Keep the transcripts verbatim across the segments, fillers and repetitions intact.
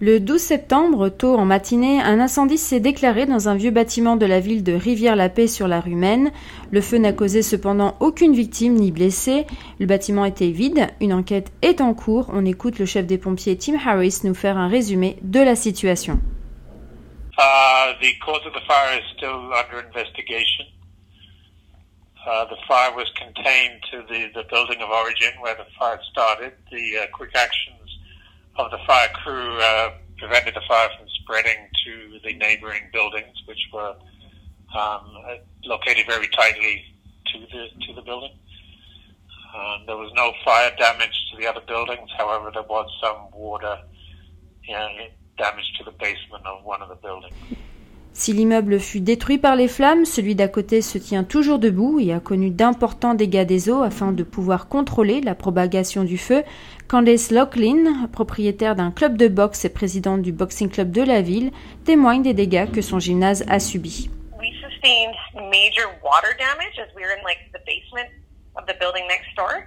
Le douze septembre, tôt en matinée, un incendie s'est déclaré dans un vieux bâtiment de la ville de Rivière-la-Paix sur la rue Maine. Le feu n'a causé cependant aucune victime ni blessé. Le bâtiment était vide. Une enquête est en cours. On écoute le chef des pompiers Tim Harris nous faire un résumé de la situation. Uh, the cause of the fire is still under investigation. Uh, the fire was contained to the, the building of origin where the fire started. The uh, quick actions of the fire crew uh, prevented the fire from spreading to the neighboring buildings, which were um, located very tightly to the to the building. Um, there was no fire damage to the other buildings. However, there was some water you know, damage to the basement of one of the buildings. Si l'immeuble fut détruit par les flammes, celui d'à côté se tient toujours debout et a connu d'importants dégâts des eaux afin de pouvoir contrôler la propagation du feu. Candace Loughlin, propriétaire d'un club de boxe et présidente du boxing club de la ville, témoigne des dégâts que son gymnase a subis. We sustained major water damage as we were in like the basement of the building next door,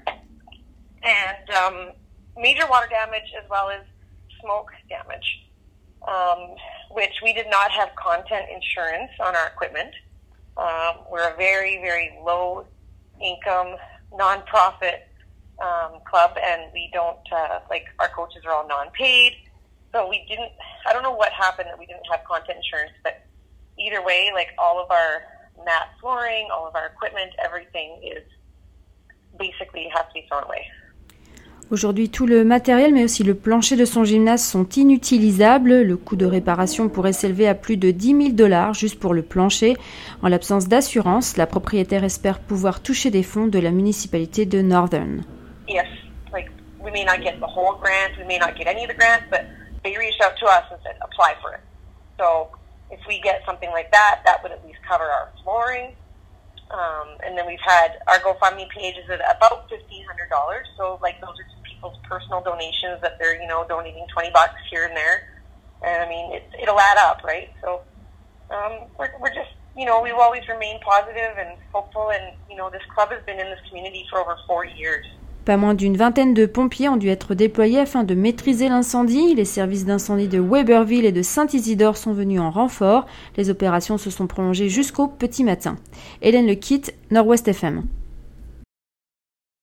and um, major water damage as well as smoke damage. Um, which we did not have content insurance on our equipment. Um, we're a very, very low income, non-profit um, club, and we don't, uh, like, our coaches are all non-paid. So we didn't, I don't know what happened that we didn't have content insurance, but either way, like, all of our mat flooring, all of our equipment, everything is basically has to be thrown away. Aujourd'hui, tout le matériel, mais aussi le plancher de son gymnase sont inutilisables. Le coût de réparation pourrait s'élever à plus de dix mille dollars juste pour le plancher. En l'absence d'assurance, la propriétaire espère pouvoir toucher des fonds de la municipalité de Northern. Yes, like we may not get the whole grant, we may not get any of the grants, but they reached out to us and said apply for it. So if we get something like that, that would at least cover our flooring. Um, and then we've had our GoFundMe page is at about fifteen hundred dollars. So like those are just people's personal donations that they're, you know, donating twenty bucks here and there. And I mean, it, it'll add up, right? So um, we're, we're just, you know, we've always remained positive and hopeful. And, you know, this club has been in this community for over four years. Pas moins d'une vingtaine de pompiers ont dû être déployés afin de maîtriser l'incendie. Les services d'incendie de Weberville et de Saint-Isidore sont venus en renfort. Les opérations se sont prolongées jusqu'au petit matin. Hélène Lequitte, Nord-Ouest F M.